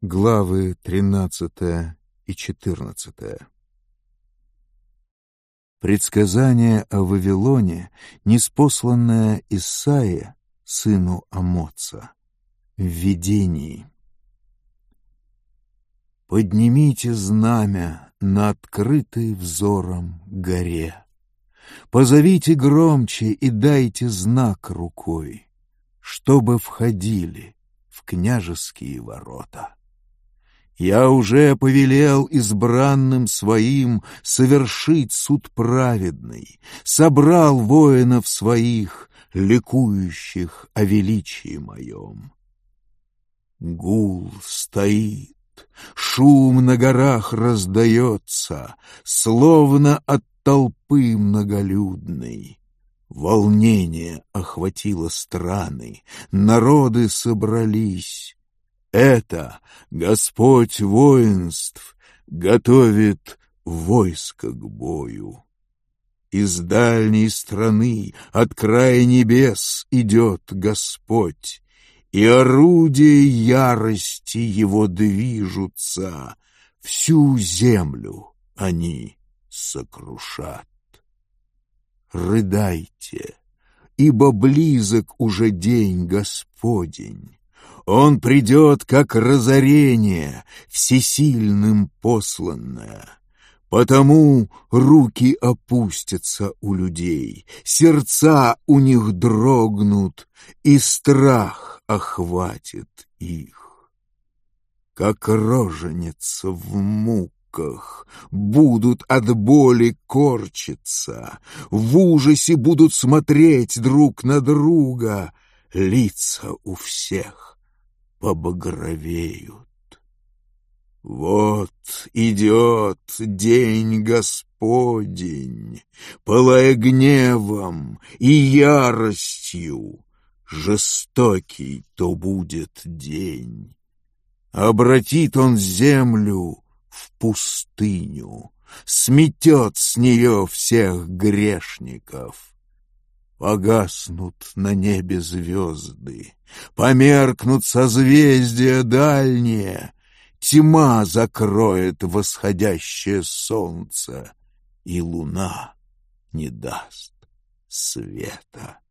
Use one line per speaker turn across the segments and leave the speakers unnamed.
Главы 13 и 14. Предсказание о Вавилоне, ниспосланное Исаия, сыну Амоца, в видении. Поднимите знамя на открытой взором горе, позовите громче и дайте знак рукой, чтобы входили в княжеские ворота. Я уже повелел избранным своим совершить суд праведный, собрал воинов своих, ликующих о величии моем. Гул стоит, шум на горах раздается, словно от толпы многолюдной. Волнение охватило страны, народы собрались. Это Господь воинств готовит войско к бою. Из дальней страны, от края небес, идет Господь, и орудия ярости его движутся, всю землю они сокрушат. Рыдайте, ибо близок уже день Господень. Он придет, как разорение, всесильным посланное. Потому руки опустятся у людей, сердца у них дрогнут, и страх охватит их. Как роженица в муках будут от боли корчиться, в ужасе будут смотреть друг на друга, лица у всех побагровеют. Вот идет день Господень, пылая гневом и яростью, жестокий то будет день. Обратит он землю в пустыню, сметет с нее всех грешников. Погаснут на небе звезды, померкнут созвездия дальние, тьма закроет восходящее солнце, и луна не даст света.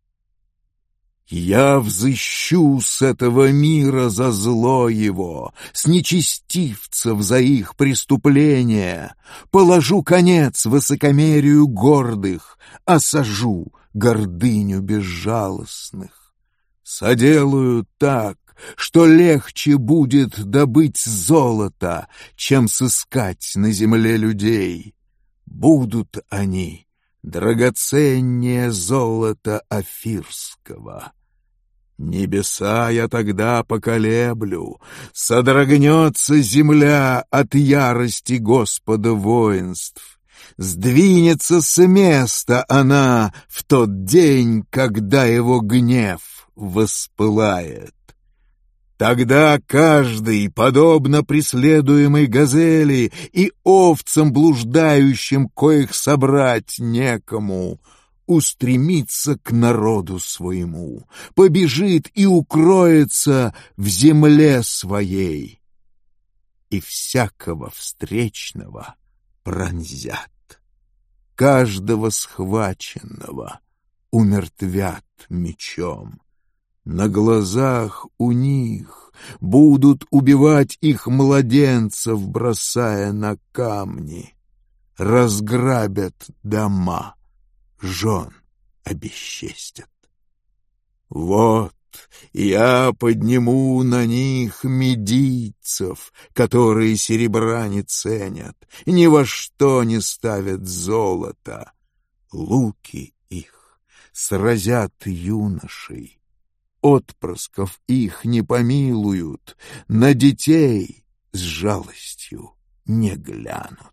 Я взыщу с этого мира за зло его, с нечестивцев за их преступления, положу конец высокомерию гордых, осажу гордыню безжалостных. Соделаю так, что легче будет добыть золото, чем сыскать на земле людей. Будут они драгоценнее золота офирского. Небеса я тогда поколеблю, содрогнется земля от ярости Господа воинств. Сдвинется с места она в тот день, когда его гнев воспылает. Тогда каждый, подобно преследуемой газели и овцам блуждающим, коих собрать некому, устремится к народу своему, побежит и укроется в земле своей, и всякого встречного пронзят. Каждого схваченного умертвят мечом. На глазах у них будут убивать их младенцев, бросая на камни. Разграбят дома, жен обесчестят. Вот я подниму на них медийцев, которые серебра не ценят, ни во что не ставят золото. Луки их сразят юношей, отпрысков их не помилуют, на детей с жалостью не глянут.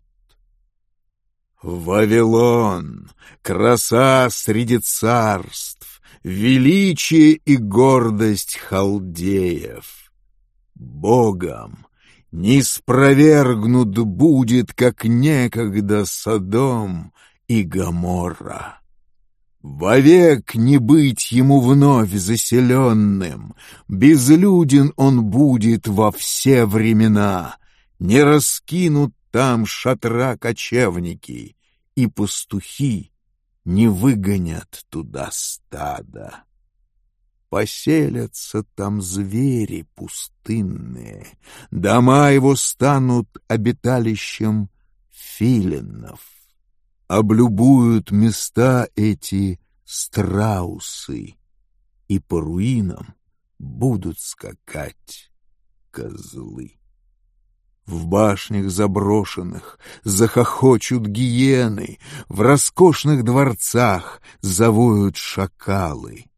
Вавилон, краса среди царств, величие и гордость халдеев. Богом не спровергнут будет, как некогда Содом и Гоморра. Вовек не быть ему вновь заселенным, безлюден он будет во все времена, не раскинут там шатра кочевники, и пастухи не выгонят туда стада. Поселятся там звери пустынные, дома его станут обиталищем филинов. Облюбуют места эти страусы, и по руинам будут скакать козлы. В башнях заброшенных захохочут гиены, в роскошных дворцах завоют шакалы.